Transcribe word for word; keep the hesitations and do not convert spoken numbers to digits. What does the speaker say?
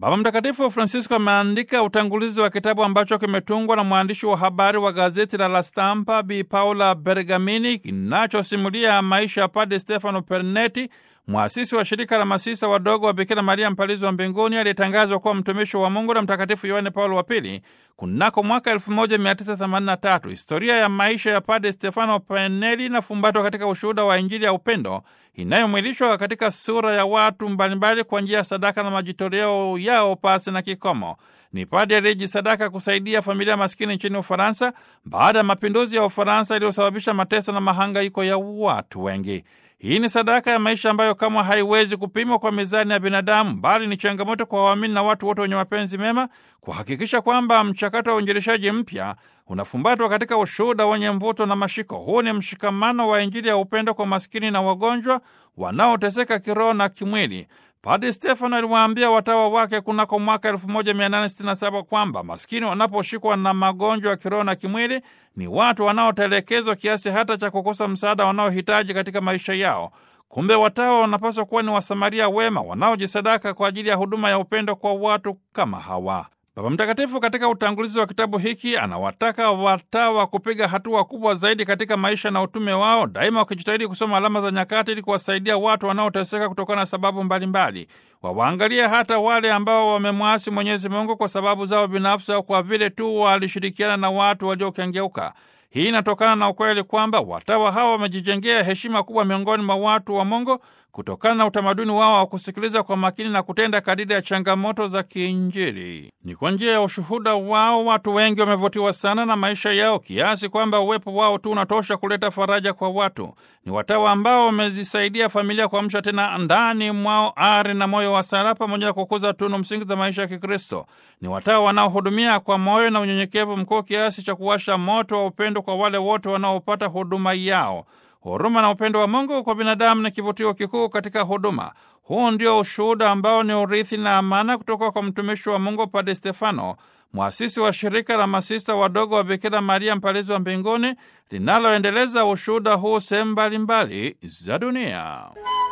Baba Mtakatifu Francisco ameandika utangulizi wa kitabu ambacho kimetungwa na mwandishi wa habari wa gazeti la La Stampa Bi Paola Bergamini, kinachosimulia maisha ya Padre Stefano Pernetti, mwasisi wa shirika la masista wadogo wa Bikira Maria Mpalizi wa Mbinguni, aliyetangazwa kuwa mtumishi wa Mungu na Mtakatifu Yohane Paulo wa Pili kunako mwaka elfu moja mia tisa themanini na tatu. Historia ya maisha ya Padre Stefano Pernetti inafumbatwa katika ushuhuda wa Injili ya upendo inayomwilishwa katika sura ya watu mbalimbali kwa njia ya sadaka na majitoleo yao pasi na kikomo. Ni padre aliyejisadaka kusaidia familia maskini nchini Ufaransa baada ya mapinduzi ya Ufaransa iliyosababisha mateso na mahangaiko ya watu wengi. Hii ni sadaka ya maisha ambayo kama haiwezi kupimwa kwa mizani ya binadamu, bali ni changamoto kwa waamini na watu wote wenye mapenzi mema kuhakikisha kwamba mchakato wa uinjilishaji mpya unafumbatwa katika ushuhuda wenye mvuto na mashiko. Huu ni mshikamano wa Injili ya upendo kwa maskini na wagonjwa wanaoteseka kiroho na kimwili. Padre Stefano aliwaambia watawa wake kunako mwaka elfu moja mia nane sitini na saba kwamba maskini wanaposhikwa na magonjwa ya kiroho na kimwili ni watu wanaotelekezwa kiasi hata cha kukosa msaada wanaohitaji katika maisha yao. Kumbe watawa wanapaswa kuwa ni wasamaria wema wanaojisadaka kwa ajili ya huduma ya upendo kwa watu kama hawa. Baba Mtakatifu katika utangulizi wa kitabu hiki anawataka watawa kupiga hatua kubwa zaidi katika maisha na utume wao, daima wakijitahidi kusoma alama za nyakati ili kuwasaidia watu wanaoteseka kutokana na sababu mbalimbali. Wawaangalie hata wale ambao wamemwasi Mwenyezi Mungu kwa sababu zao binafsi au kwa vile tu walishirikiana na watu waliokengeuka. Hii inatokana na ukweli kwamba watawa hawa wamejijengea heshima kubwa miongoni mwa watu wa Mungu kutokana na utamaduni wao wa kusikiliza kwa makini na kutenda kadiri ya changamoto za kiinjili. Ni kwa njia ya ushuhuda wao watu wengi wamevutiwa sana na maisha yao kiasi kwamba uwepo wao tu unatosha kuleta faraja kwa watu. Ni watawa ambao wamezisaidia familia kuamsha tena ndani mwao ari na moyo wa sala pamoja na kukuza tunu msingi za maisha ya Kikristo. Ni watawa wanaohudumia kwa moyo na unyenyekevu mkuu kiasi cha kuwasha moto wa upendo kwa wale wote wanaopata huduma yao. Huruma na upendo wa Mungu kwa binadamu ni kivutio kikuu katika huduma. Huu ndio ushuhuda ambao ni urithi na amana kutoka kwa mtumishi wa Mungu Padre Stefano, mwasisi wa shirika la masista wadogo wa Bikira Maria Mpalizi wa Mbinguni, linaloendeleza ushuhuda huu sehemu mbalimbali za dunia.